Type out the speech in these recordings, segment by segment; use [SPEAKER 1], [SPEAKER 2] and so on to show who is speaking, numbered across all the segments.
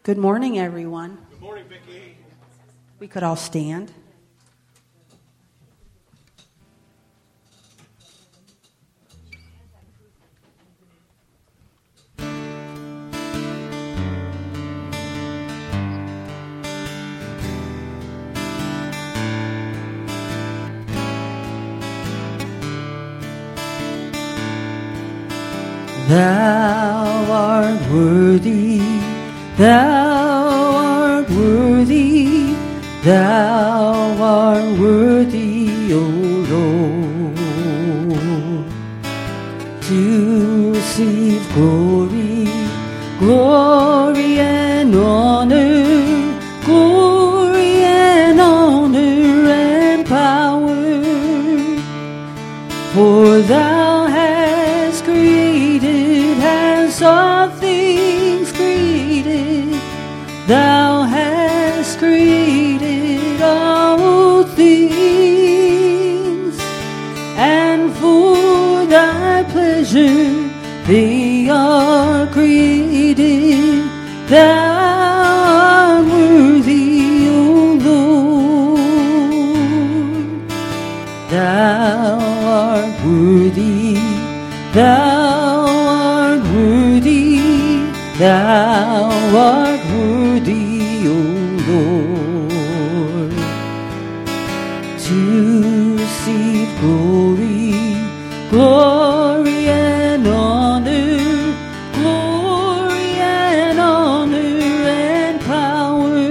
[SPEAKER 1] Good morning, everyone.
[SPEAKER 2] Good morning, Vicki.
[SPEAKER 1] We could all stand. Thou art worthy, thou art worthy, thou art worthy, O Lord, to receive glory, glory and honor, glory and honor and power, for thou hast created, hast all things created, thou hast created all things, and for thy pleasure they are created. Thou art worthy, O Lord, thou art worthy, thou art worthy, thou art worthy, O Lord, to receive glory, glory and honor, glory and honor and power,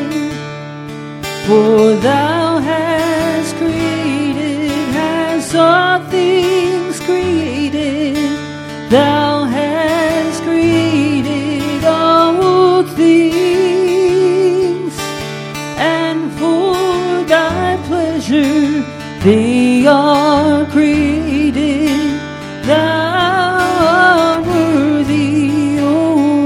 [SPEAKER 1] for thou hast created, hast all things created, thou hast created all things, and for thy pleasure they are created. Thou art worthy, O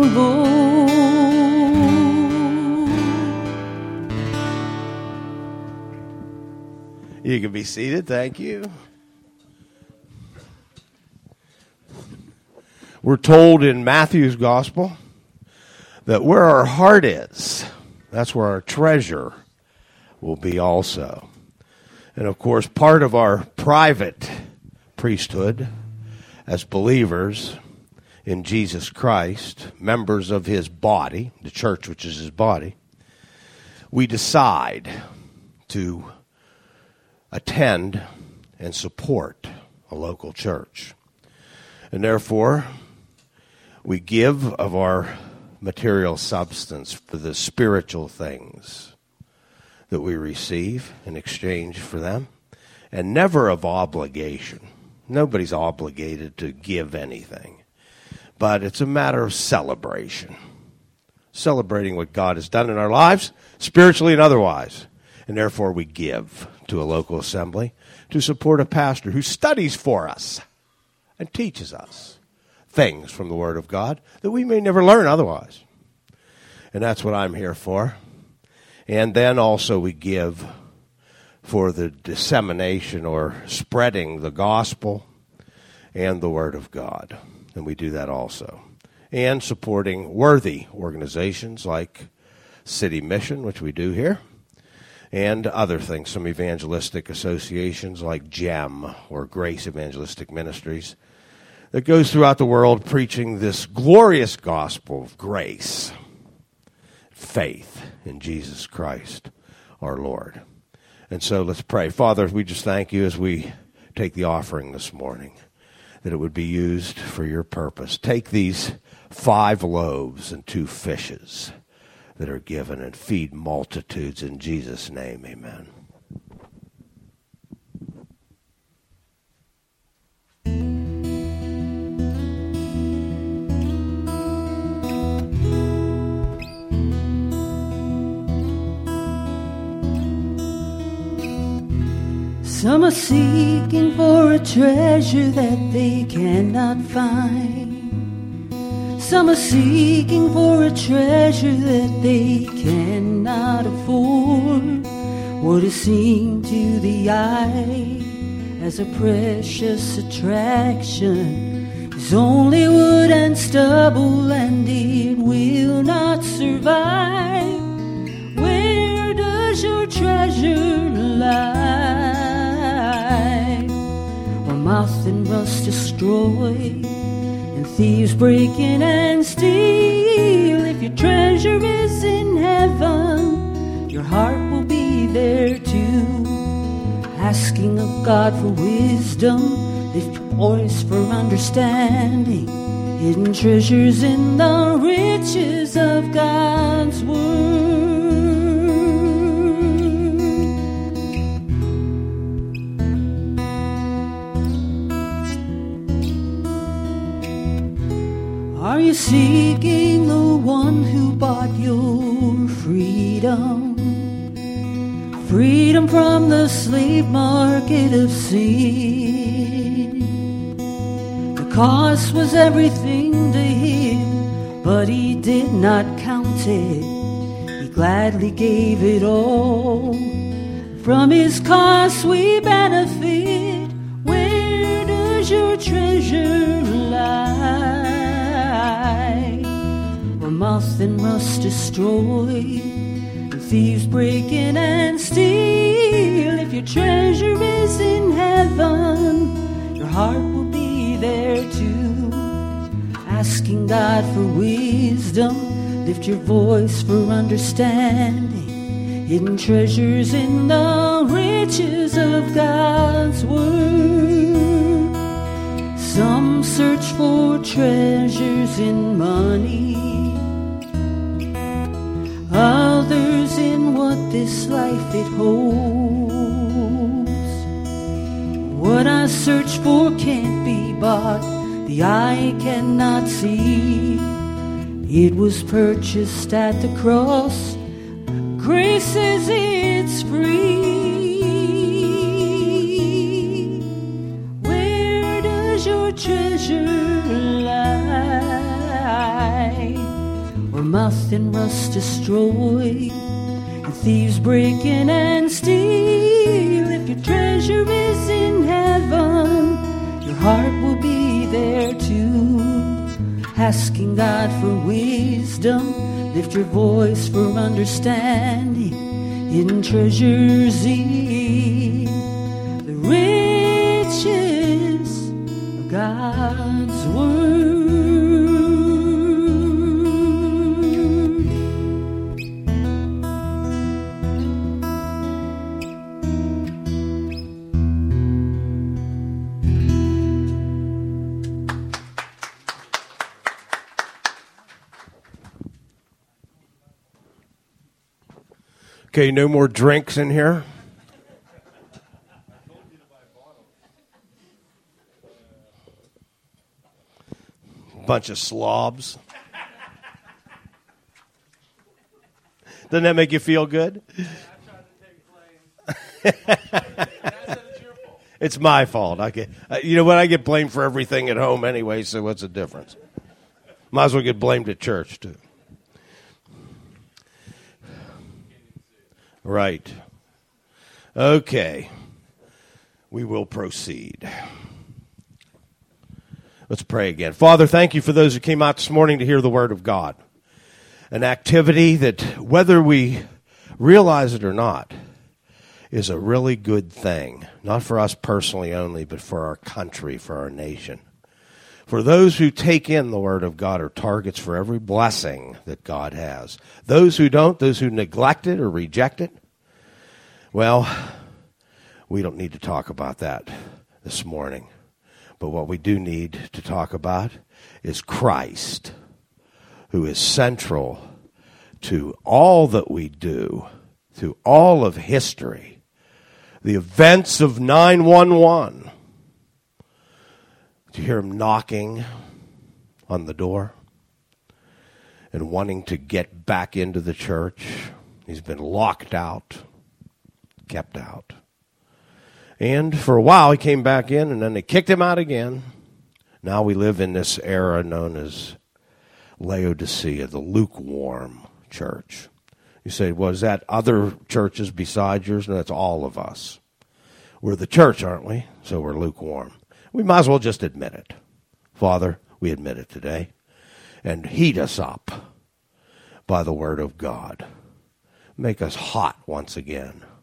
[SPEAKER 1] Lord.
[SPEAKER 2] You can be seated. Thank you. We're told in Matthew's gospel that where our heart is, that's where our treasure will be also. And of course, part of our private priesthood as believers in Jesus Christ, members of his body, the church which is his body, we decide to attend and support a local church. And therefore, we give of our material substance for the spiritual things that we receive in exchange for them, and never of obligation. Nobody's obligated to give anything, but it's a matter of celebration, celebrating what God has done in our lives, spiritually and otherwise, and therefore we give to a local assembly to support a pastor who studies for us and teaches us things from the Word of God that we may never learn otherwise. And that's what I'm here for. And then also we give for the dissemination or spreading the gospel and the Word of God. And we do that also. And supporting worthy organizations like City Mission, which we do here, and other things, some evangelistic associations like GEM or Grace Evangelistic Ministries that goes throughout the world preaching this glorious gospel of grace, faith in Jesus Christ, our Lord. And so let's pray. Father, we just thank you as we take the offering this morning, that it would be used for your purpose. Take these 5 loaves and 2 fishes that are given and feed multitudes in Jesus' name. Amen.
[SPEAKER 1] Some are seeking for a treasure that they cannot find. Some are seeking for a treasure that they cannot afford. What is seen to the eye as a precious attraction is only wood and stubble, and it will not survive. moth and rust destroy, and thieves break in and steal. If your treasure is in heaven, your heart will be there too. Asking of God for wisdom, lift your voice for understanding. Hidden treasures in the riches of God's word. Are you seeking the one who bought your freedom? Freedom from the slave market of sin. The cost was everything to him, but he did not count it. He gladly gave it all. From his cost we benefit. Where does your treasure lie? Where moth and rust destroy, and thieves break in and steal. If your treasure is in heaven, your heart will be there too. Asking God for wisdom, lift your voice for understanding. Hidden treasures in the riches of God's word. Some search for treasures in money, others in what this life it holds. What I search for can't be bought, the eye cannot see. It was purchased at the cross. Grace says it's free. Where does your treasure lie? Where moth and rust destroy, and thieves break in and steal. If your treasure is in heaven, your heart will be there too. Asking God for wisdom, lift your voice for understanding. Hidden treasures in the riches of God's word.
[SPEAKER 2] Okay, no more drinks in here. Bunch of slobs. Doesn't that make you feel good? It's my fault. You know what? I get blamed for everything at home anyway, so what's the difference? Might as well get blamed at church, too. Right. Okay. We will proceed. Let's pray again. Father, thank you for those who came out this morning to hear the word of God. An activity that, whether we realize it or not, is a really good thing. Not for us personally only, but for our country, for our nation. For those who take in the word of God are targets for every blessing that God has. Those who don't, those who neglect it or reject it, well, we don't need to talk about that this morning. But what we do need to talk about is Christ, who is central to all that we do, through all of history. The events of 9/11. To hear him knocking on the door and wanting to get back into the church. He's been locked out, kept out. And for a while he came back in and then they kicked him out again. Now we live in this era known as Laodicea, the lukewarm church. You say, well, is that other churches besides yours? No, it's all of us. We're the church, aren't we? So we're lukewarm. We might as well just admit it. Father, we admit it today. And heat us up by the word of God. Make us hot once again.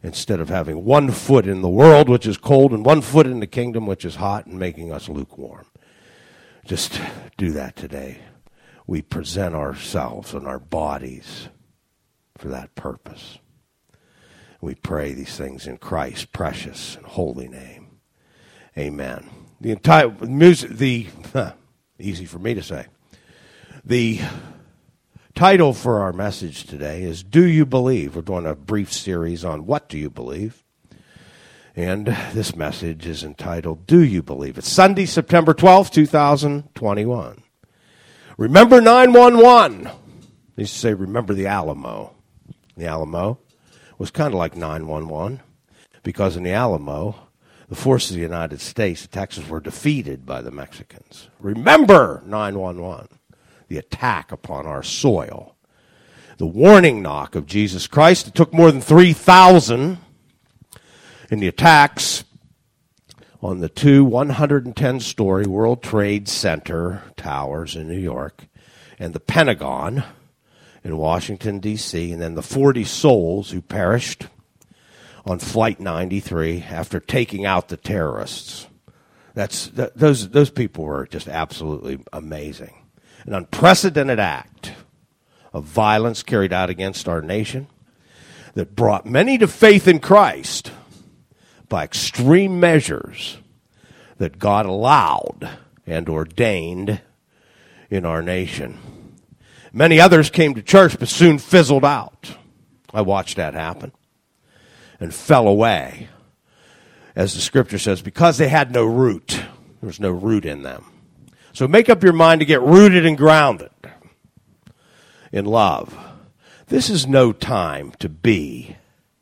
[SPEAKER 2] instead of having 1 foot in the world, which is cold, and 1 foot in the kingdom, which is hot, and making us lukewarm. Just do that today. We present ourselves and our bodies for that purpose. We pray these things in Christ's precious and holy name. Amen. The entire music, easy for me to say. The title for our message today is Do You Believe? We're doing a brief series on what do you believe? And this message is entitled Do You Believe? It's Sunday, September 12th, 2021. Remember 911. They used to say remember the Alamo. The Alamo was kind of like 911 because in the Alamo, the forces of the United States, Texas, were defeated by the Mexicans. Remember 911, the attack upon our soil. The warning knock of Jesus Christ. It took more than 3,000 in the attacks on the two 110-story World Trade Center towers in New York and the Pentagon in Washington, D.C., and then the 40 souls who perished on Flight 93 after taking out the terrorists. Those people were just absolutely amazing. An unprecedented act of violence carried out against our nation that brought many to faith in Christ by extreme measures that God allowed and ordained in our nation. Many others came to church but soon fizzled out. I watched that happen and fell away, as the scripture says, because they had no root. There was no root in them. So make up your mind to get rooted and grounded in love. This is no time to be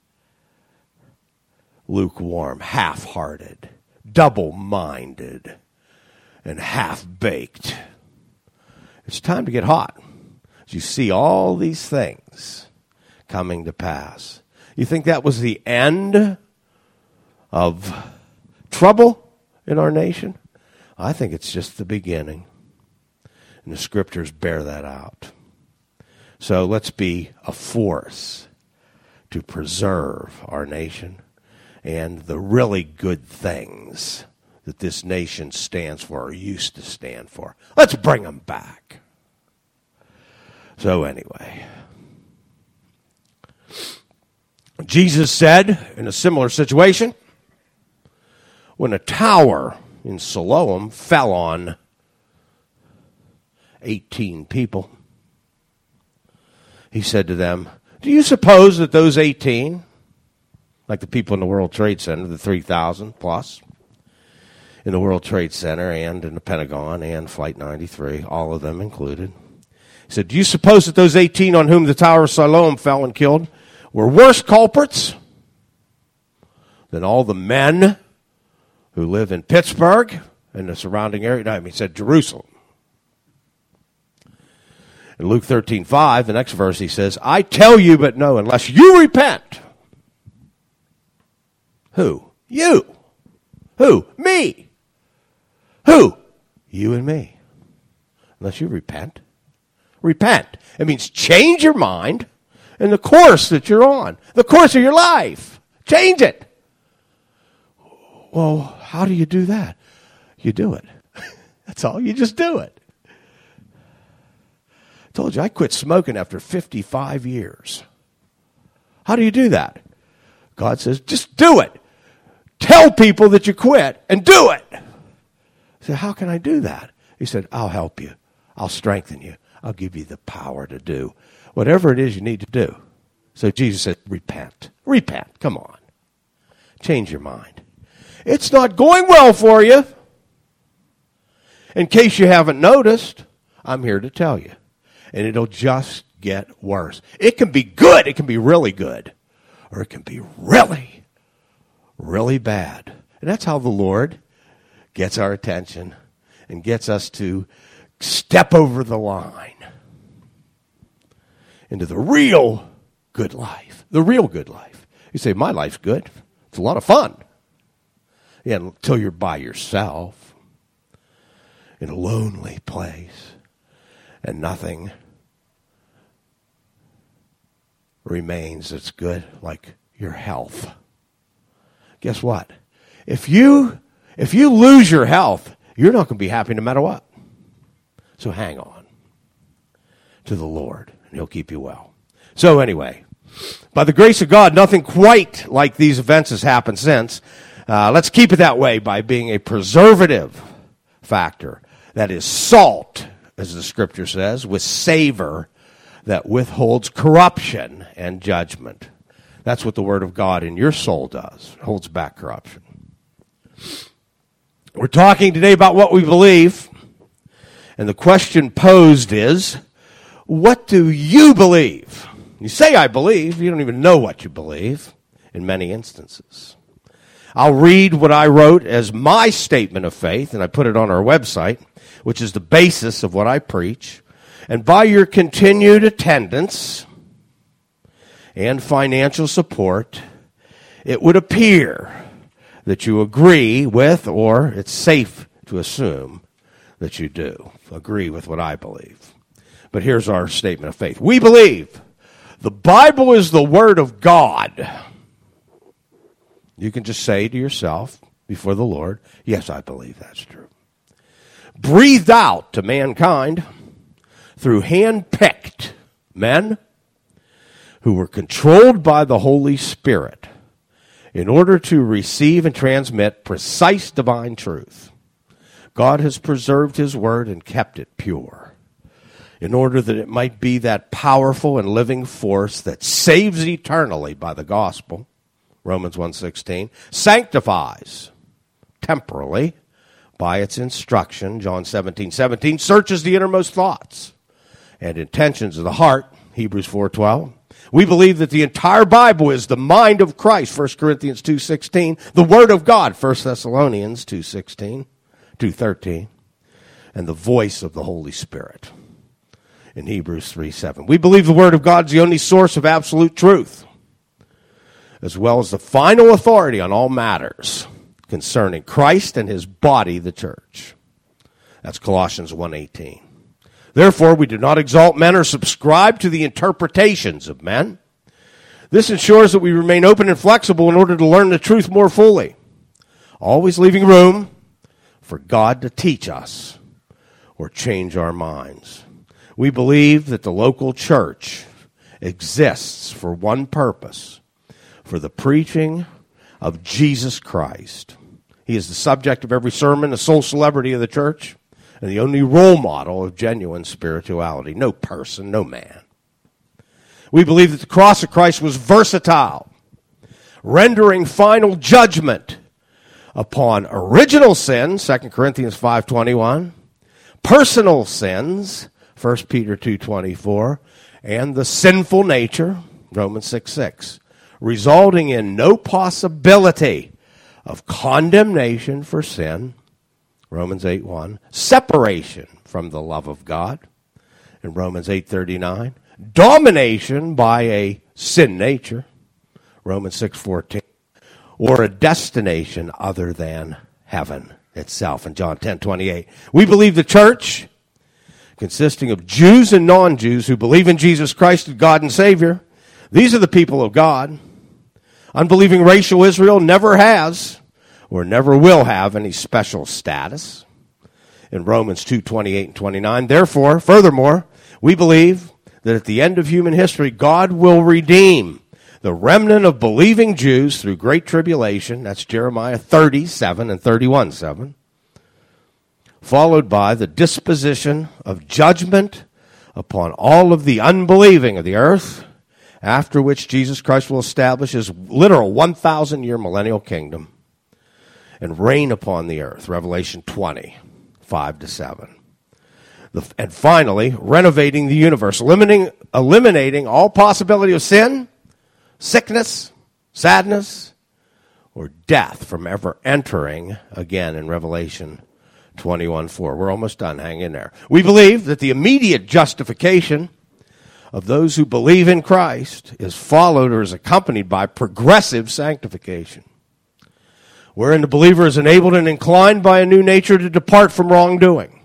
[SPEAKER 2] lukewarm, half-hearted, double-minded, and half-baked. It's time to get hot. As you see all these things coming to pass. You think that was the end of trouble in our nation? I think it's just the beginning. And the scriptures bear that out. So let's be a force to preserve our nation and the really good things that this nation stands for or used to stand for. Let's bring them back. So anyway, Jesus said in a similar situation, when a tower in Siloam fell on 18 people, he said to them, do you suppose that those 18, like the people in the World Trade Center, the 3,000 plus, in the World Trade Center and in the Pentagon and Flight 93, all of them included, he said, do you suppose that those 18 on whom the Tower of Siloam fell and killed were worse culprits than all the men who live in Pittsburgh and the surrounding area? No, he said Jerusalem. In Luke 13:5, the next verse, he says, I tell you, but no, unless you repent. Who? You. Who? Me. Who? You and me. Unless you repent. Repent. It means change your mind and the course that you're on, the course of your life. Change it. Well, how do you do that? You do it. That's all. You just do it. I told you I quit smoking after 55 years. How do you do that? God says, just do it. Tell people that you quit and do it. I said, how can I do that? He said, I'll help you. I'll strengthen you. I'll give you the power to do whatever it is you need to do. So Jesus said, repent. Repent. Come on. Change your mind. It's not going well for you. In case you haven't noticed, I'm here to tell you. And it'll just get worse. It can be good. It can be really good. Or it can be really, really bad. And that's how the Lord gets our attention and gets us to step over the line into the real good life. The real good life. You say, my life's good. It's a lot of fun. Yeah, until you're by yourself in a lonely place and nothing remains that's good, like your health. Guess what? If you lose your health, you're not going to be happy no matter what. So hang on to the Lord, and he'll keep you well. So anyway, by the grace of God, nothing quite like these events has happened since. Let's keep it that way by being a preservative factor that is salt, as the scripture says, with savor that withholds corruption and judgment. That's what the word of God in your soul does. It holds back corruption. We're talking today about what we believe, and the question posed is, what do you believe? You say, I believe. You don't even know what you believe in many instances. I'll read what I wrote as my statement of faith, and I put it on our website, which is the basis of what I preach. And by your continued attendance and financial support, it would appear that you agree with, or it's safe to assume that you do agree with what I believe. But here's our statement of faith. We believe the Bible is the Word of God. You can just say to yourself before the Lord, yes, I believe that's true. Breathed out to mankind through hand-picked men who were controlled by the Holy Spirit in order to receive and transmit precise divine truth. God has preserved his word and kept it pure in order that it might be that powerful and living force that saves eternally by the gospel, Romans 1:16, sanctifies temporally by its instruction, John 17:17, searches the innermost thoughts and intentions of the heart, Hebrews 4:12. We believe that the entire Bible is the mind of Christ, 1 Corinthians 2:16, the Word of God, 1 Thessalonians 2:13, and the voice of the Holy Spirit in Hebrews 3:7. We believe the Word of God is the only source of absolute truth, as well as the final authority on all matters concerning Christ and his body, the church. That's Colossians 1:18. Therefore, we do not exalt men or subscribe to the interpretations of men. This ensures that we remain open and flexible in order to learn the truth more fully, always leaving room for God to teach us or change our minds. We believe that the local church exists for one purpose, for the preaching of Jesus Christ. He is the subject of every sermon, the sole celebrity of the church, and the only role model of genuine spirituality. No person, no man. We believe that the cross of Christ was versatile, rendering final judgment upon original sin, 2 Corinthians 5:21, personal sins, 1 Peter 2:24, and the sinful nature, Romans 6:6, resulting in no possibility of condemnation for sin, Romans 8:1, separation from the love of God, in Romans 8:39, domination by a sin nature, Romans 6:14, or a destination other than heaven itself, in John 10:28. We believe the church, consisting of Jews and non-Jews who believe in Jesus Christ as God and Savior, these are the people of God. Unbelieving racial Israel never has or never will have any special status, in Romans 2:28 and 29. Therefore, furthermore, we believe that at the end of human history, God will redeem the remnant of believing Jews through great tribulation. That's Jeremiah 30:7 and 31:7. Followed by the disposition of judgment upon all of the unbelieving of the earth, after which Jesus Christ will establish his literal 1,000-year millennial kingdom and reign upon the earth, Revelation 20:5-7. And finally, renovating the universe, eliminating all possibility of sin, sickness, sadness, or death from ever entering again in Revelation 21:4. We're almost done. Hang in there. We believe that the immediate justification of those who believe in Christ is followed or is accompanied by progressive sanctification, wherein the believer is enabled and inclined by a new nature to depart from wrongdoing.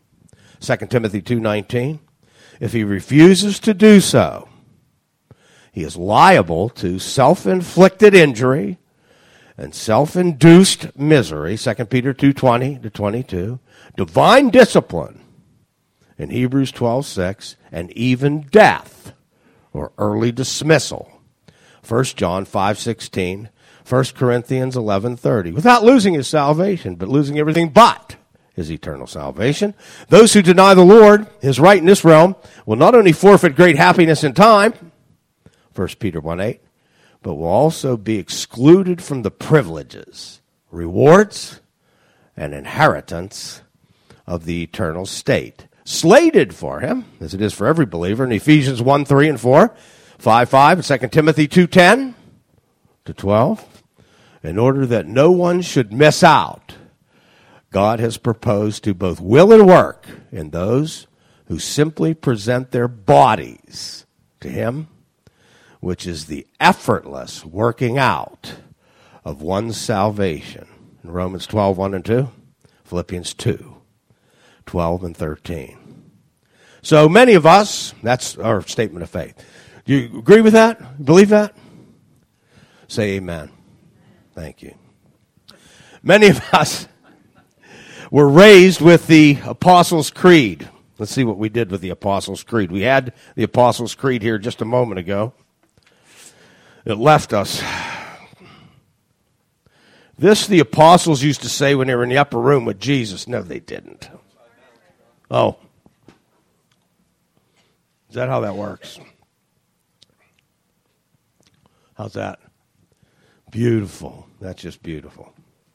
[SPEAKER 2] 2 Timothy 2:19. If he refuses to do so, he is liable to self-inflicted injury and self-induced misery, 2 Peter 2:20-22, divine discipline in Hebrews 12:6, and even death or early dismissal, 1 John 5:16, 1 Corinthians 11:30, without losing his salvation, but losing everything but his eternal salvation. Those who deny the Lord, his right in this realm, will not only forfeit great happiness in time, 1 Peter 1:8, but will also be excluded from the privileges, rewards, and inheritance of the eternal state, slated for him, as it is for every believer in Ephesians 1:3 and 4, 5:5, and 2 Timothy 2:10-12, in order that no one should miss out. God has proposed to both will and work in those who simply present their bodies to him, which is the effortless working out of one's salvation. In Romans 12:1 and 2, Philippians 2:12 and 13. So many of us, that's our statement of faith. Do you agree with that? Believe that? Say amen. Thank you. Many of us were raised with the Apostles' Creed. Let's see what we did with the Apostles' Creed. We had the Apostles' Creed here just a moment ago. It left us. This the apostles used to say when they were in the upper room with Jesus. No, they didn't. Oh. Is that how that works? How's that? Beautiful. That's just beautiful.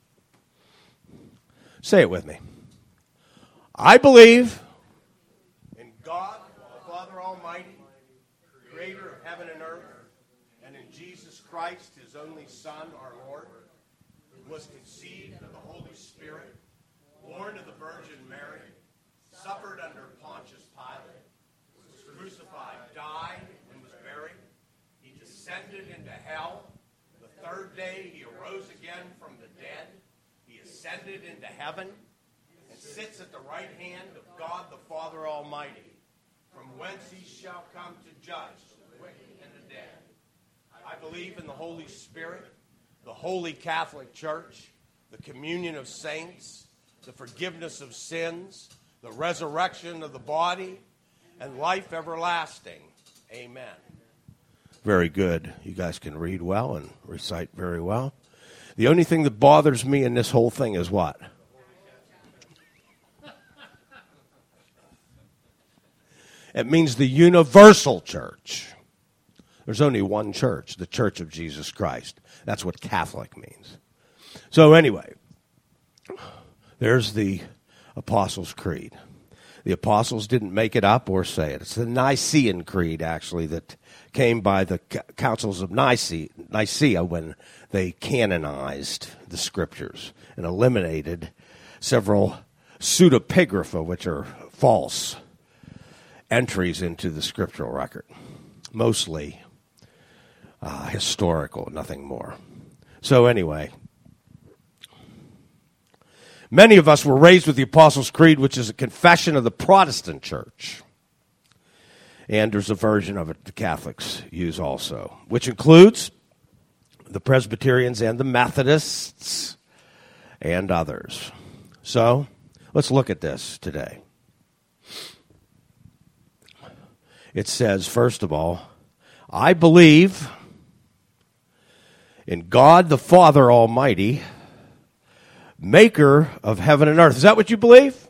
[SPEAKER 2] Say it with me. I believe in God, the Father Almighty, creator of heaven and earth, and in Jesus Christ, his only Son, our Lord, who was conceived of the Holy Spirit, born of the Virgin Mary, suffered under Pontius Pilate, was crucified, died, and was buried. He descended into hell. The third day he arose again from the dead. He ascended into heaven and sits at the right hand of God the Father Almighty, from whence he shall come to judge the wicked and the dead. I believe in the Holy Spirit, the Holy Catholic Church, the communion of saints, the forgiveness of sins, the resurrection of the body, and life everlasting. Amen. Very good. You guys can read well and recite very well. The only thing that bothers me in this whole thing is what? It means the universal church. There's only one church, the Church of Jesus Christ. That's what Catholic means. So anyway, there's the Apostles' Creed. The apostles didn't make it up or say it. It's the Nicene Creed, actually, that came by the councils of Nicaea when they canonized the scriptures and eliminated several pseudepigrapha, which are false entries into the scriptural record, mostly historical, nothing more. So anyway, many of us were raised with the Apostles' Creed, which is a confession of the Protestant church. And there's a version of it the Catholics use also, which includes the Presbyterians and the Methodists and others. So let's look at this today. It says, first of all, I believe in God the Father Almighty, maker of heaven and earth. Is that what you believe?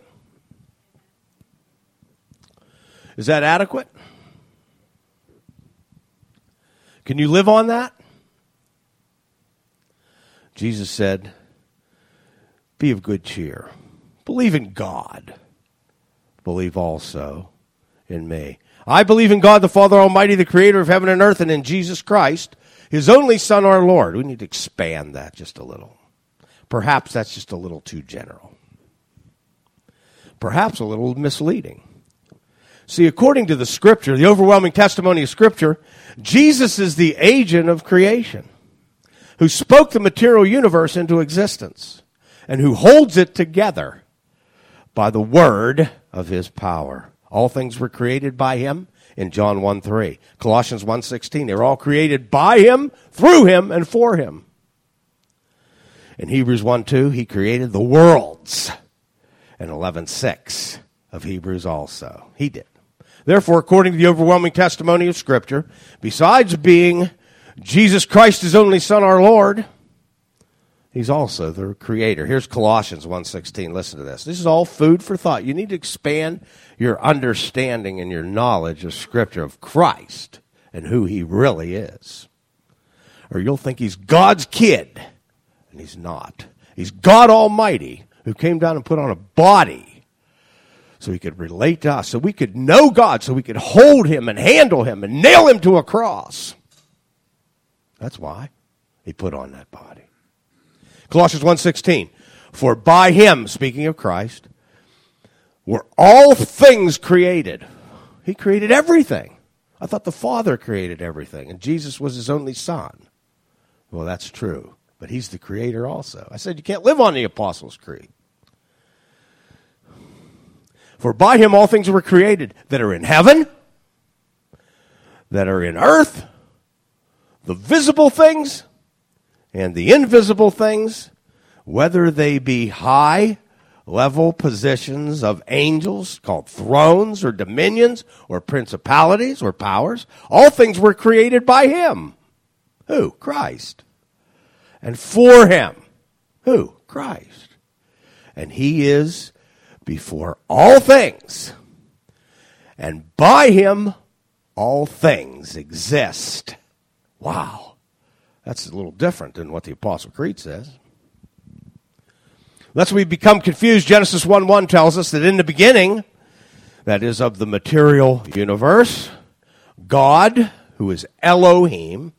[SPEAKER 2] Is that adequate? Can you live on that? Jesus said, be of good cheer. Believe in God. Believe also in me. I believe in God the Father Almighty, the creator of heaven and earth, and in Jesus Christ, his only Son, our Lord. We need to expand that just a little. Perhaps that's just a little too general. Perhaps a little misleading. See, according to the Scripture, the overwhelming testimony of Scripture, Jesus is the agent of creation who spoke the material universe into existence and who holds it together by the word of his power. All things were created by him in John 1:3. Colossians 1:16, they were all created by him, through him, and for him. In Hebrews 1:2, he created the worlds. And 11:6 of Hebrews also. He did. Therefore, according to the overwhelming testimony of Scripture, besides being Jesus Christ, his only Son, our Lord, he's also the creator. Here's Colossians 1:16. Listen to this. This is all food for thought. You need to expand your understanding and your knowledge of Scripture, of Christ, and who he really is. Or you'll think he's God's kid, and he's not. He's God Almighty, who came down and put on a body so he could relate to us, so we could know God, so we could hold him and handle him and nail him to a cross. That's why he put on that body. Colossians 1:16, for by him, speaking of Christ, were all things created. He created everything. I thought the Father created everything, and Jesus was his only Son. Well, that's true, but he's the creator also. I said you can't live on the Apostles' Creed. For by him all things were created that are in heaven, that are in earth, the visible things and the invisible things, whether they be high level positions of angels called thrones or dominions or principalities or powers, all things were created by him. Who? Christ. And for him. Who? Christ. And he is before all things, and by him all things exist. Wow. That's a little different than what the Apostle Creed says. Lest we become confused, Genesis 1:1 tells us that in the beginning, that is of the material universe, God, who is Elohim,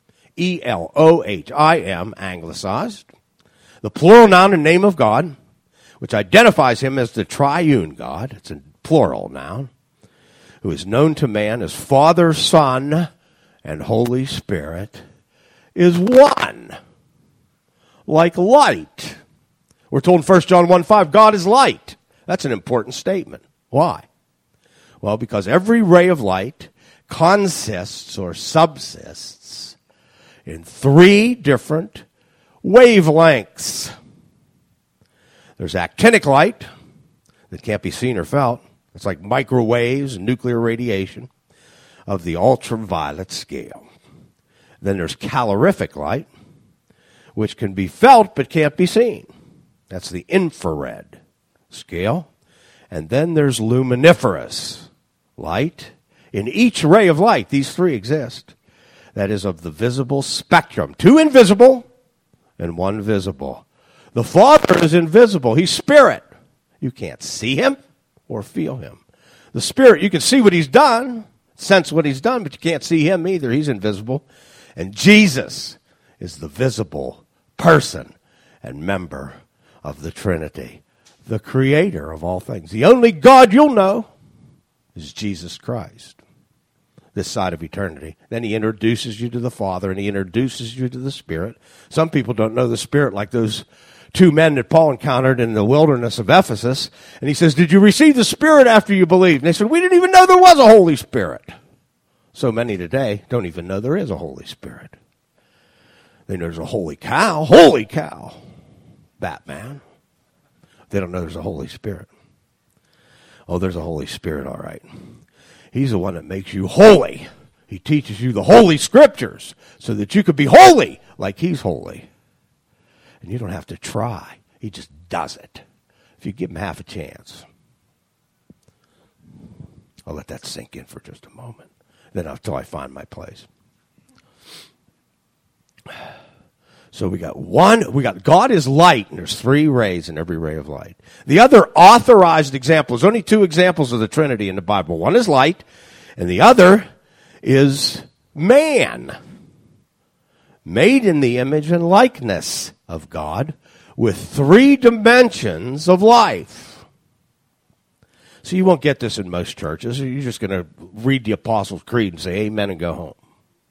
[SPEAKER 2] Elohim, anglicized, the plural noun and name of God, which identifies him as the triune God, it's a plural noun, who is known to man as Father, Son, and Holy Spirit, is one, like light. We're told in 1 John 1:5, God is light. That's an important statement. Why? Well, because every ray of light consists or subsists in 3 different wavelengths. There's actinic light that can't be seen or felt. It's like microwaves and nuclear radiation of the ultraviolet scale. Then there's calorific light, which can be felt but can't be seen. That's the infrared scale. And then there's luminiferous light. In each ray of light, these 3 exist. That is of the visible spectrum. 2 invisible and 1 visible. The Father is invisible. He's spirit. You can't see him or feel him. The Spirit, you can see what he's done, sense what he's done, but you can't see him either. He's invisible. And Jesus is the visible person and member of the Trinity, the creator of all things. The only God you'll know is Jesus Christ, this side of eternity. Then he introduces you to the Father, and he introduces you to the Spirit. Some people don't know the Spirit, like those 2 men that Paul encountered in the wilderness of Ephesus. And he says, did you receive the Spirit after you believed? And they said, we didn't even know there was a Holy Spirit. So many today don't even know there is a Holy Spirit. They know there's a holy cow. Holy cow. Batman. They don't know there's a Holy Spirit. Oh, there's a Holy Spirit, all right. He's the one that makes you holy. He teaches you the Holy Scriptures so that you could be holy like he's holy. And you don't have to try. He just does it. If you give him half a chance. I'll let that sink in for just a moment. Then until I find my place. So we got God is light, and there's 3 rays in every ray of light. The other authorized example, there's only 2 examples of the Trinity in the Bible. One is light, and the other is man, made in the image and likeness of God, with 3 dimensions of life. So you won't get this in most churches. You're just going to read the Apostles' Creed and say amen and go home.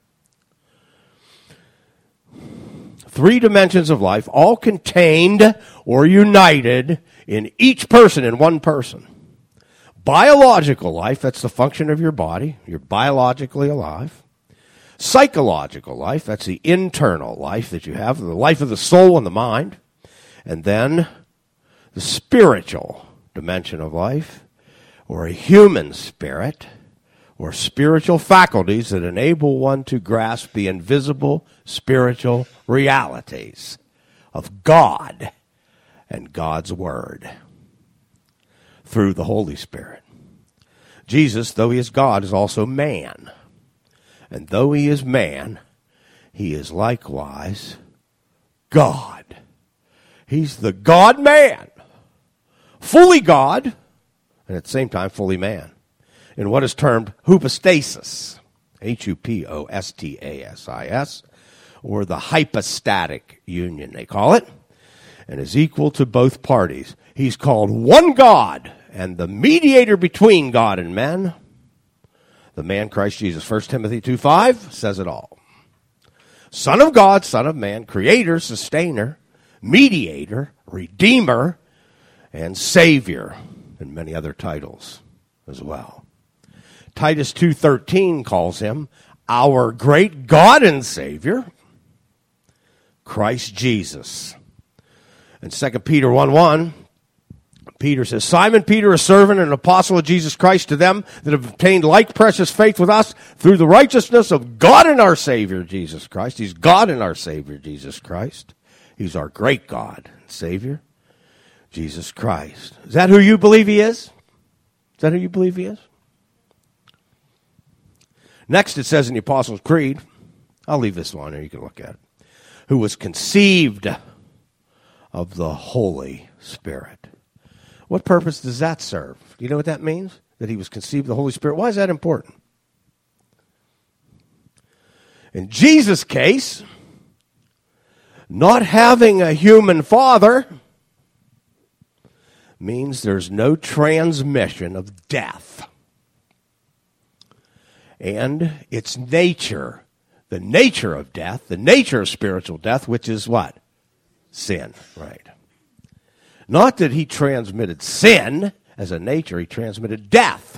[SPEAKER 2] 3 dimensions of life, all contained or united in each person, in one person. Biological life, that's the function of your body. You're biologically alive. Psychological life, that's the internal life that you have, the life of the soul and the mind. And then the spiritual dimension of life, or a human spirit, or spiritual faculties that enable one to grasp the invisible spiritual realities of God and God's Word through the Holy Spirit. Jesus, though he is God, is also man. And though he is man, he is likewise God. He's the God-man, fully God, and at the same time fully man, in what is termed hypostasis, Hupostasis, or the hypostatic union, they call it, and is equal to both parties. He's called one God, and the mediator between God and men, the man Christ Jesus. 1 Timothy 2:5 says it all. Son of God, Son of man, creator, sustainer, mediator, redeemer, and savior, and many other titles as well. Titus 2:13 calls him our great God and Savior, Christ Jesus. And 2 Peter 1:1, Peter says, Simon Peter, a servant and an apostle of Jesus Christ, to them that have obtained like precious faith with us through the righteousness of God and our Savior, Jesus Christ. He's God and our Savior, Jesus Christ. He's our great God and Savior, Jesus Christ. Is that who you believe he is? Is that who you believe he is? Next it says in the Apostles' Creed, I'll leave this one here, you can look at it, who was conceived of the Holy Spirit. What purpose does that serve? Do you know what that means? That he was conceived of the Holy Spirit? Why is that important? In Jesus' case, not having a human father means there's no transmission of death. And its nature, the nature of death, the nature of spiritual death, which is what? Sin, right. Not that he transmitted sin as a nature, he transmitted death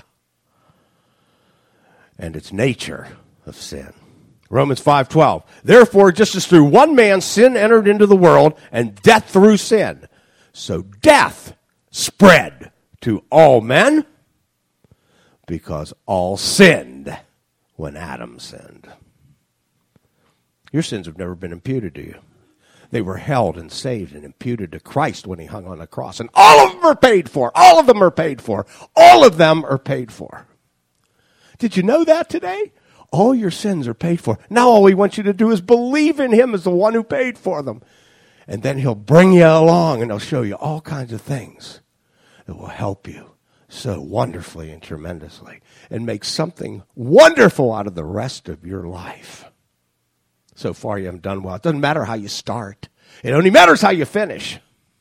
[SPEAKER 2] and its nature of sin. Romans 5:12. Therefore, just as through one man sin entered into the world, and death through sin, so death spread to all men, because all sinned when Adam sinned. Your sins have never been imputed to you. They were held and saved and imputed to Christ when he hung on the cross. And all of them are paid for. All of them are paid for. All of them are paid for. Did you know that today? All your sins are paid for. Now all he wants you to do is believe in him as the one who paid for them. And then he'll bring you along and he'll show you all kinds of things that will help you so wonderfully and tremendously and make something wonderful out of the rest of your life. So far you haven't done well. It doesn't matter how you start. It only matters how you finish.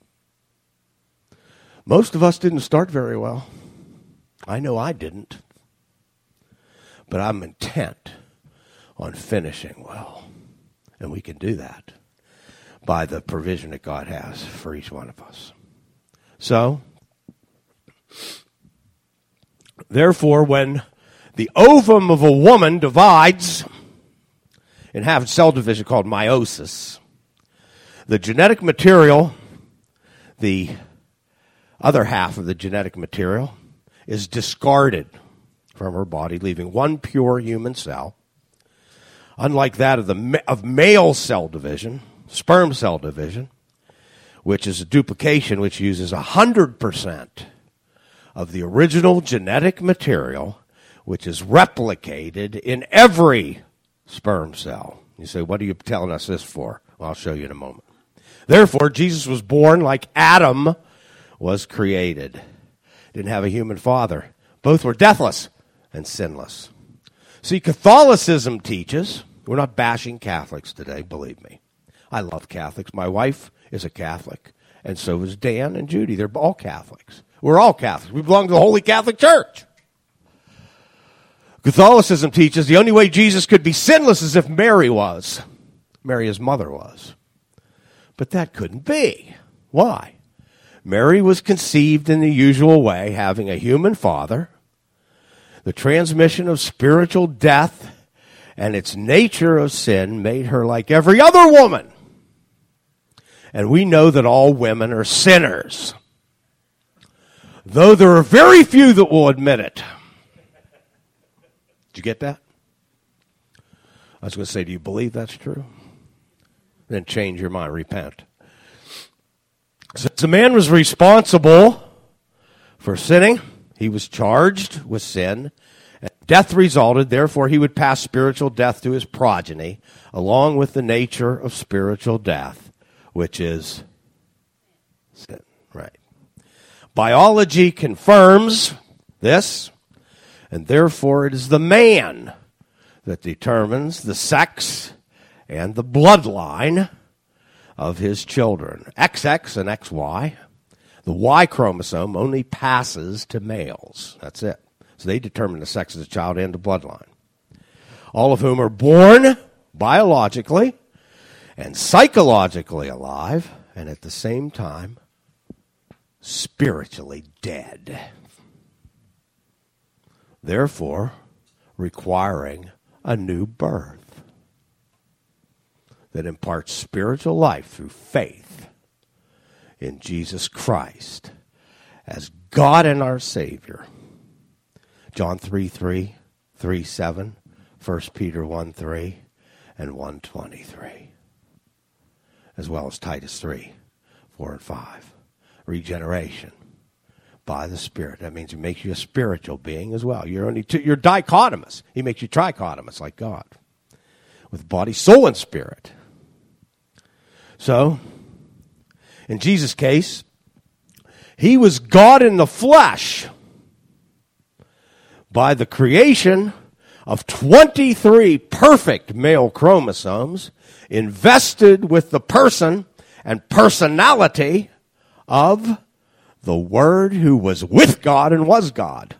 [SPEAKER 2] Most of us didn't start very well. I know I didn't. But I'm intent on finishing well. And we can do that by the provision that God has for each one of us. So, therefore, when the ovum of a woman divides and have a cell division called meiosis, the genetic material, the other half of the genetic material, is discarded from her body, leaving one pure human cell. Unlike that of male cell division, sperm cell division, which is a duplication which uses 100% of the original genetic material, which is replicated in every sperm cell. You say, what are you telling us this for? Well, I'll show you in a moment. Therefore, Jesus was born like Adam was created. Didn't have a human father. Both were deathless and sinless. See, Catholicism teaches, we're not bashing Catholics today, believe me. I love Catholics. My wife is a Catholic, and so is Dan and Judy. They're all Catholics. We're all Catholics. We belong to the Holy Catholic Church. Catholicism teaches the only way Jesus could be sinless is if Mary was. Mary, his mother, was. But that couldn't be. Why? Mary was conceived in the usual way, having a human father. The transmission of spiritual death and its nature of sin made her like every other woman. And we know that all women are sinners, though there are very few that will admit it. Did you get that? I was going to say, do you believe that's true? Then change your mind, repent. Since the man was responsible for sinning, he was charged with sin, and death resulted. Therefore, he would pass spiritual death to his progeny, along with the nature of spiritual death, which is sin. Right. Biology confirms this, and therefore it is the man that determines the sex and the bloodline of his children. XX and XY. The Y chromosome only passes to males. That's it. So they determine the sex of the child and the bloodline. All of whom are born biologically and psychologically alive, and at the same time, spiritually dead. Therefore, requiring a new birth that imparts spiritual life through faith in Jesus Christ as God and our Savior. John 3:3, 3:7, 1 Peter 1:3, and 1:23, as well as Titus 3:4 and 5. Regeneration by the Spirit. That means He makes you a spiritual being as well. You're dichotomous. He makes you trichotomous like God, with body, soul, and spirit. So, in Jesus' case, He was God in the flesh by the creation of 23 perfect male chromosomes invested with the person and personality of the Word who was with God and was God.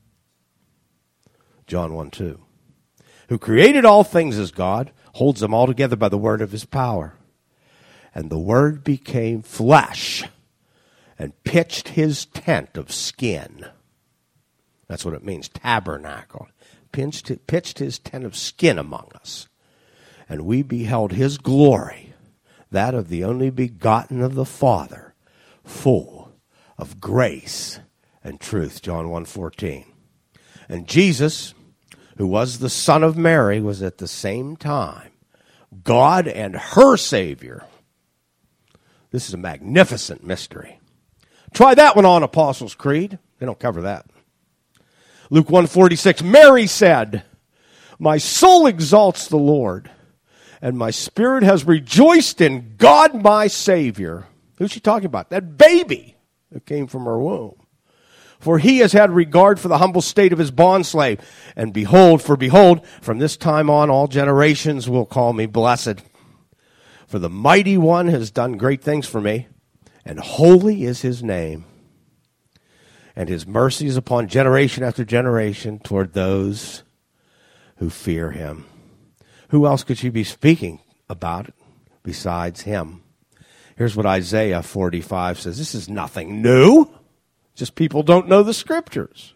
[SPEAKER 2] John 1:2. Who created all things as God, holds them all together by the word of His power. And the Word became flesh and pitched His tent of skin. That's what it means, tabernacle. Pitched His tent of skin among us. And we beheld His glory, that of the only begotten of the Father, full of grace and truth. John 1:14. And Jesus, who was the Son of Mary, was at the same time God and her Savior. This is a magnificent mystery. Try that one on, Apostles' Creed. They don't cover that. Luke 1:46, Mary said, my soul exalts the Lord, and my spirit has rejoiced in God my Savior. Who's she talking about? That baby that came from her womb. For He has had regard for the humble state of His bondslave. And behold, from this time on all generations will call me blessed. For the Mighty One has done great things for me, and holy is His name. And His mercy is upon generation after generation toward those who fear Him. Who else could she be speaking about besides Him? Here's what Isaiah 45 says. This is nothing new. Just people don't know the Scriptures.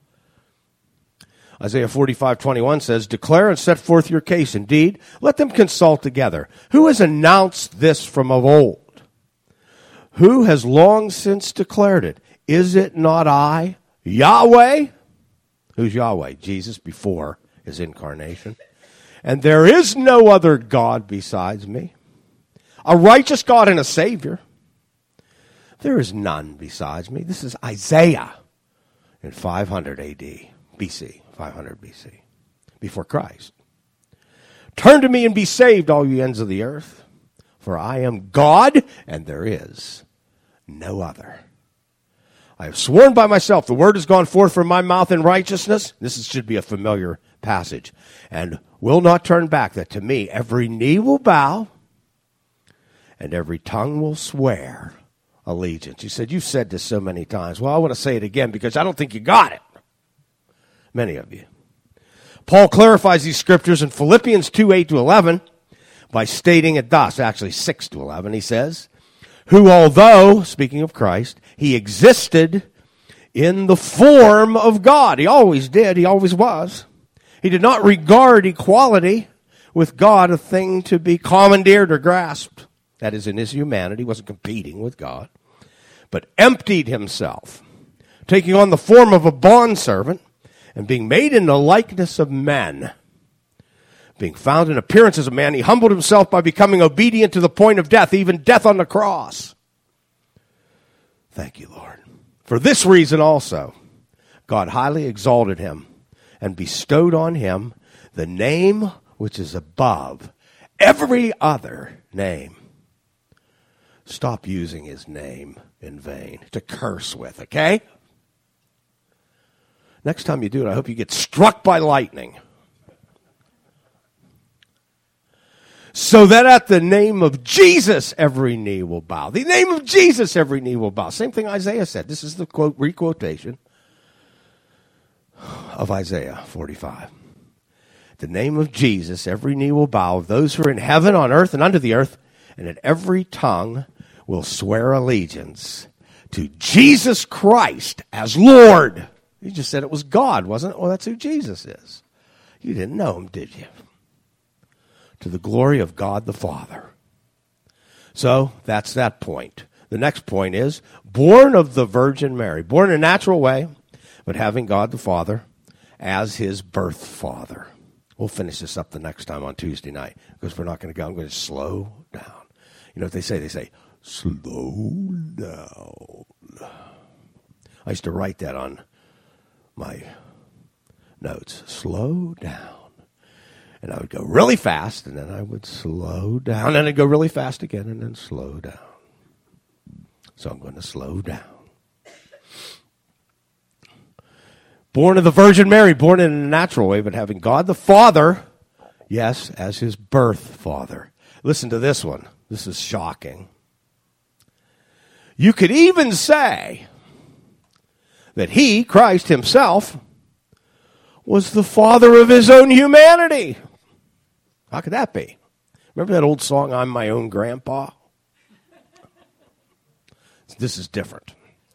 [SPEAKER 2] Isaiah 45:21 says, declare and set forth your case. Indeed, let them consult together. Who has announced this from of old? Who has long since declared it? Is it not I, Yahweh? Who's Yahweh? Jesus before His incarnation. And there is no other God besides me. A righteous God and a Savior. There is none besides me. This is Isaiah in 500 A.D., B.C., 500 B.C., before Christ. Turn to me and be saved, all you ends of the earth, for I am God, and there is no other. I have sworn by myself, the word has gone forth from my mouth in righteousness. Should be a familiar passage. And will not turn back, that to me every knee will bow, and every tongue will swear allegiance. You said, you've said this so many times. Well, I want to say it again because I don't think you got it. Many of you. Paul clarifies these scriptures in Philippians 2:8-11 by stating it thus, actually 6-11. He says, who although, speaking of Christ, He existed in the form of God. He always did. He always was. He did not regard equality with God a thing to be commandeered or grasped. That is, in his humanity, he wasn't competing with God, but emptied himself, taking on the form of a bondservant and being made in the likeness of men. Being found in appearance as a man, he humbled himself by becoming obedient to the point of death, even death on the cross. Thank you, Lord. For this reason also, God highly exalted him and bestowed on him the name which is above every other name. Stop using his name in vain to curse with, okay? Next time you do it, I hope you get struck by lightning. So that at the name of Jesus, every knee will bow. The name of Jesus, every knee will bow. Same thing Isaiah said. This is the quote, requotation of Isaiah 45. The name of Jesus, every knee will bow, of those who are in heaven, on earth, and under the earth, and that every tongue will swear allegiance to Jesus Christ as Lord. You just said it was God, wasn't it? Well, that's who Jesus is. You didn't know him, did you? To the glory of God the Father. So that's that point. The next point is, born of the Virgin Mary, born in a natural way, but having God the Father as his birth father. We'll finish this up the next time on Tuesday night, because we're not going to go. I'm going to slow down. You know what they say? They say, slow down. I used to write that on my notes. Slow down. And I would go really fast, and then I would slow down, and I'd go really fast again, and then slow down. So I'm going to slow down. Born of the Virgin Mary, born in a natural way, but having God the Father, yes, as his birth father. Listen to this one. This is shocking. You could even say that he, Christ himself, was the father of his own humanity. How could that be? Remember that old song, I'm My Own Grandpa? This is different.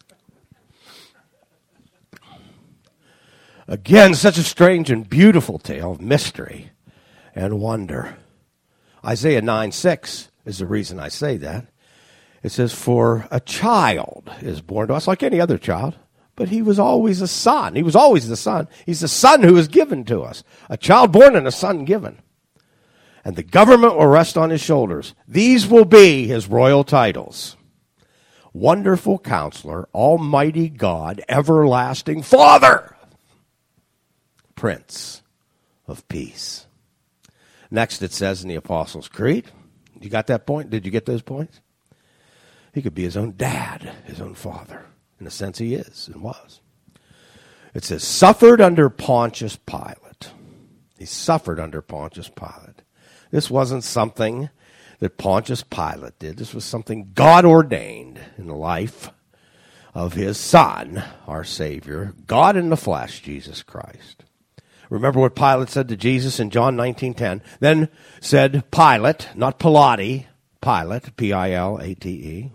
[SPEAKER 2] Again, such a strange and beautiful tale of mystery and wonder. Isaiah 9:6 is the reason I say that. It says, for a child is born to us like any other child, but he was always a son. He was always the son. He's the son who is given to us. A child born and a son given. And the government will rest on his shoulders. These will be his royal titles. Wonderful Counselor, Almighty God, Everlasting Father, Prince of Peace. Next it says in the Apostles' Creed, you got that point? Did you get those points? He could be his own dad, his own father. In a sense, he is and was. It says, suffered under Pontius Pilate. He suffered under Pontius Pilate. This wasn't something that Pontius Pilate did. This was something God ordained in the life of his Son, our Savior, God in the flesh, Jesus Christ. Remember what Pilate said to Jesus in John 19:10. Then said Pilate, not Pilate, Pilate, P-I-L-A-T-E,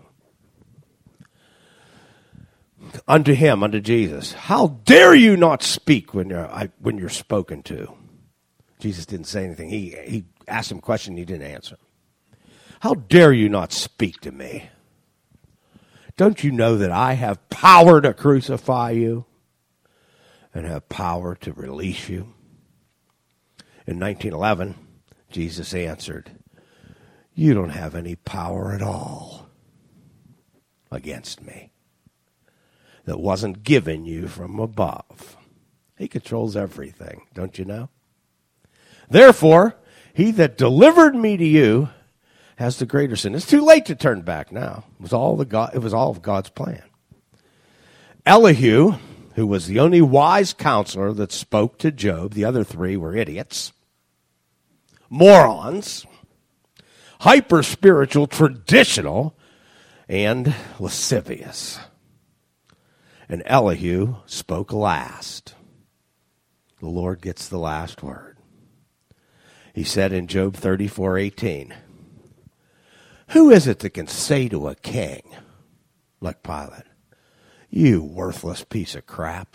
[SPEAKER 2] unto him, unto Jesus, how dare you not speak when you're spoken to? Jesus didn't say anything. He asked him a question, he didn't answer. How dare you not speak to me? Don't you know that I have power to crucify you and have power to release you? In 1911, Jesus answered, you don't have any power at all against me that wasn't given you from above. He controls everything, don't you know? Therefore, he that delivered me to you has the greater sin. It's too late to turn back now. It was all of God's plan. Elihu, who was the only wise counselor that spoke to Job, the other three were idiots, morons, hyper-spiritual, traditional, and lascivious. And Elihu spoke last. The Lord gets the last word. He said in Job 34:18, who is it that can say to a king, like Pilate, You worthless piece of crap.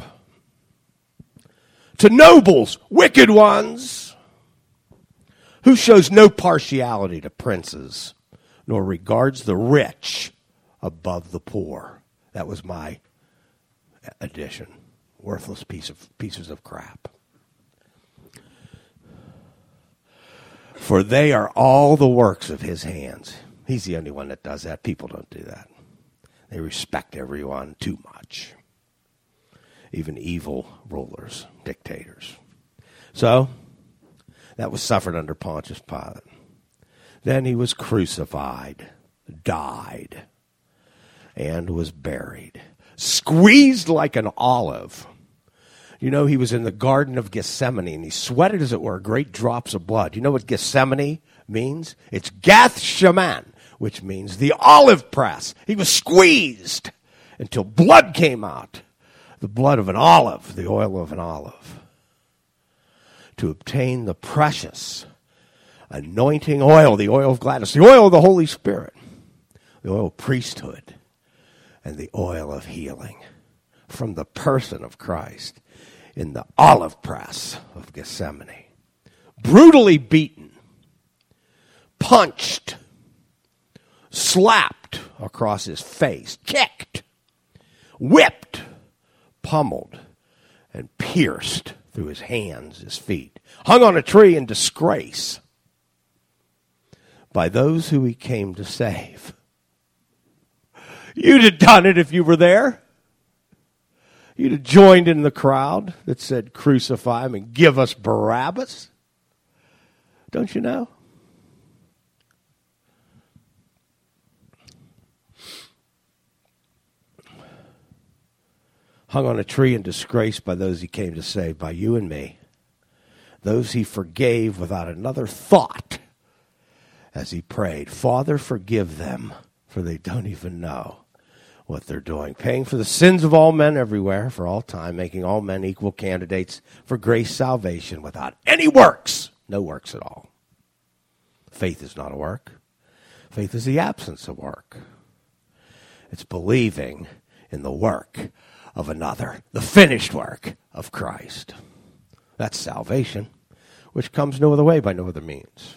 [SPEAKER 2] To nobles, wicked ones, who shows no partiality to princes, nor regards the rich above the poor. That was my addition. Worthless pieces of crap. For they are all the works of his hands. He's the only one that does that. People don't do that. They respect everyone too much. Even evil rulers, dictators. So, that was suffered under Pontius Pilate. Then he was crucified, died, and was buried. Squeezed like an olive. You know, he was in the Garden of Gethsemane, and he sweated, as it were, great drops of blood. You know what Gethsemane means? It's Gath Shaman, which means the olive press. He was squeezed until blood came out. The blood of an olive, the oil of an olive, to obtain the precious anointing oil, the oil of gladness, the oil of the Holy Spirit, the oil of priesthood, and the oil of healing from the person of Christ in the olive press of Gethsemane. Brutally beaten, punched, slapped across his face, kicked, whipped, pummeled, and pierced through his hands, his feet, hung on a tree in disgrace by those who he came to save. You'd have done it if you were there. You'd have joined in the crowd that said, crucify him and give us Barabbas. Don't you know? Hung on a tree in disgrace by those he came to save, by you and me. Those he forgave without another thought as he prayed, Father, forgive them, for they don't even know what they're doing. Paying for the sins of all men everywhere, for all time, making all men equal candidates for grace salvation without any works. No works at all. Faith is not a work. Faith is the absence of work. It's believing in the work of another, the finished work of Christ. That's salvation, which comes no other way by no other means.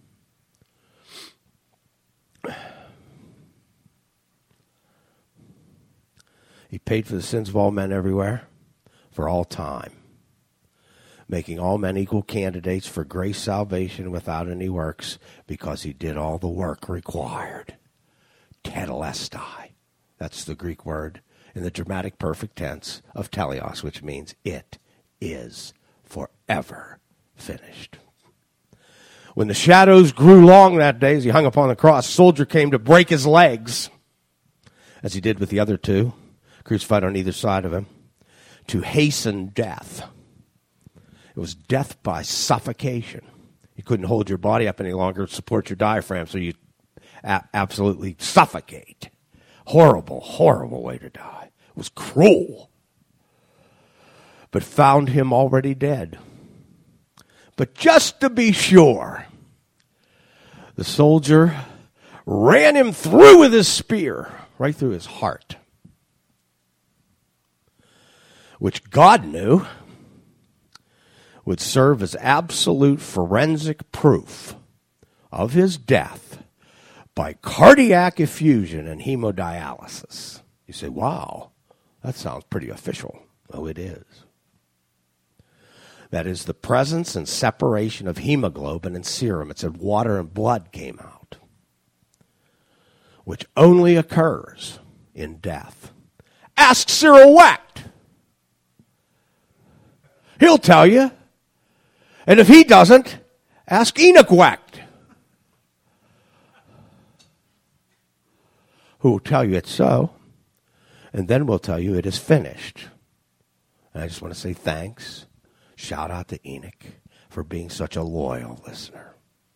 [SPEAKER 2] He paid for the sins of all men everywhere, for all time, making all men equal candidates for grace salvation without any works, because he did all the work required. Tetelestai. That's the Greek word in the dramatic perfect tense of teleos, which means it is forever finished. When the shadows grew long that day as he hung upon the cross, a soldier came to break his legs, as he did with the other two, crucified on either side of him, to hasten death. It was death by suffocation. You couldn't hold your body up any longer to support your diaphragm, so you absolutely suffocate. Horrible, horrible way to die. It was cruel. But found him already dead. But just to be sure, the soldier ran him through with his spear, right through his heart, which God knew would serve as absolute forensic proof of his death by cardiac effusion and hemodialysis. You say, wow, that sounds pretty official. Oh, it is. That is the presence and separation of hemoglobin and serum. It said water and blood came out, which only occurs in death. Ask Cyril Wecht. He'll tell you. And if he doesn't, ask Enoch Wecht, who will tell you it's so, and then will tell you it is finished. And I just want to say thanks. Shout out to Enoch for being such a loyal listener.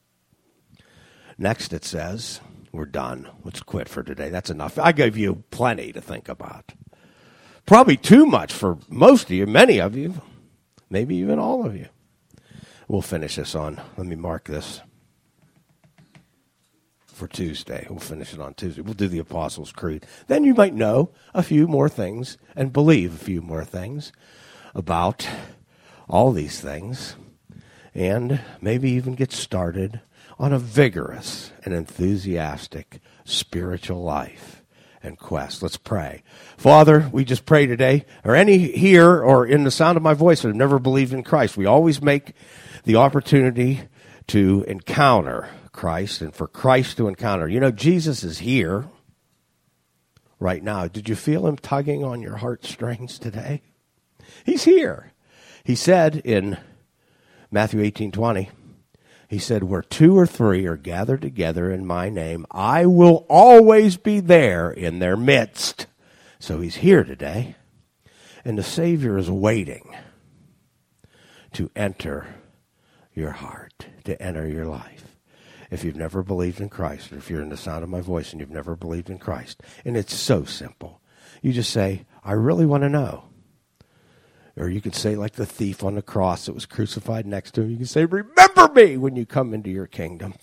[SPEAKER 2] Next it says, we're done. Let's quit for today. That's enough. I gave you plenty to think about. Probably too much for most of you, many of you, maybe even all of you. We'll finish this on. Let me mark this. for Tuesday. We'll finish it on Tuesday. We'll do the Apostles' Creed. Then you might know a few more things and believe a few more things about all these things, and maybe even get started on a vigorous and enthusiastic spiritual life and quest. Let's pray. Father, we just pray today, or any here or in the sound of my voice that have never believed in Christ, we always make the opportunity to encounter Christ and for Christ to encounter. You know, Jesus is here right now. Did you feel him tugging on your heartstrings today? He's here. He said in Matthew 18:20, he said, where 2 or 3 are gathered together in my name, I will always be there in their midst. So he's here today. And the Savior is waiting to enter your heart, to enter your life. If you've never believed in Christ, or if you're in the sound of my voice and you've never believed in Christ, and it's so simple. You just say, I really want to know. Or you could say like the thief on the cross that was crucified next to him. You can say, remember me when you come into your kingdom.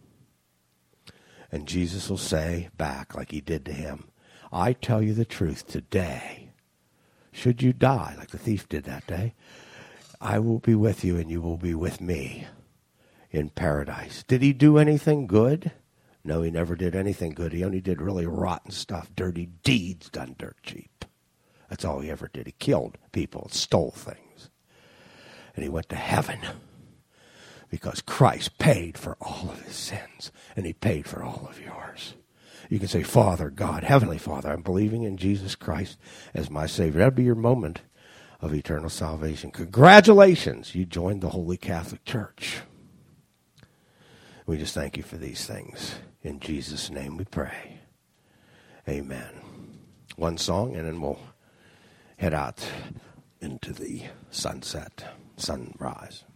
[SPEAKER 2] And Jesus will say back like he did to him, I tell you the truth today. Should you die like the thief did that day, I will be with you and you will be with me in paradise. Did he do anything good? No, he never did anything good. He only did really rotten stuff, dirty deeds done dirt cheap. That's all he ever did. He killed people, stole things. And he went to heaven because Christ paid for all of his sins, and he paid for all of yours. You can say, Father, God, Heavenly Father, I'm believing in Jesus Christ as my Savior. That'll be your moment of eternal salvation. Congratulations, you joined the Holy Catholic Church. We just thank you for these things. In Jesus' name we pray. Amen. One song, and then we'll head out into the sunrise.